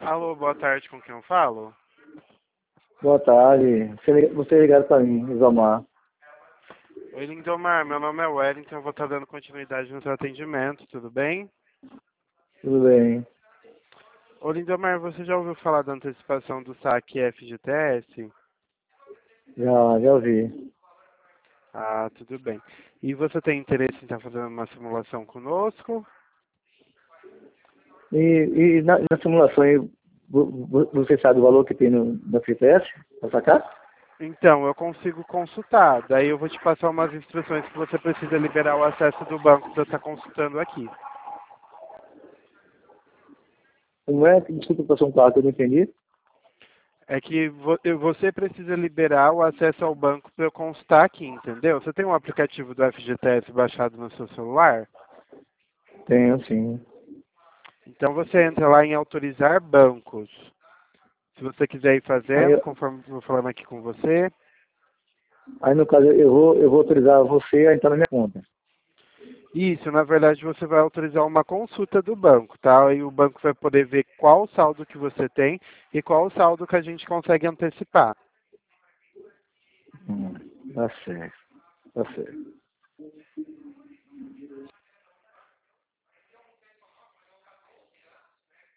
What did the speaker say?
Alô, boa tarde, com quem eu falo? Boa tarde. Você ligado para mim, Isomar. Oi, Lindomar, meu nome é Wellington, eu vou estar dando continuidade no seu atendimento, tudo bem? Tudo bem? Ô, Lindomar, você já ouviu falar da antecipação do saque FGTS? Já ouvi. Ah, tudo bem. E você tem interesse em estar fazendo uma simulação conosco? Na simulação aí, você sabe o valor que tem na FGTS para sacar? Então, eu consigo consultar, daí eu vou te passar umas instruções que você precisa liberar o acesso do banco para estar consultando aqui. Não é? Desculpa, passou um carro que eu não entendi. É que você precisa liberar o acesso ao banco para eu constar aqui, entendeu? Você tem um aplicativo do FGTS baixado no seu celular? Tenho, sim. Então você entra lá em autorizar bancos. Se você quiser ir Aí, fazendo, conforme eu vou falando aqui com você. aí no caso, eu vou autorizar você a entrar na minha conta. Isso, na verdade, você vai autorizar uma consulta do banco, tá? E o banco vai poder ver qual saldo que você tem e qual saldo que a gente consegue antecipar. Tá certo. Tá certo.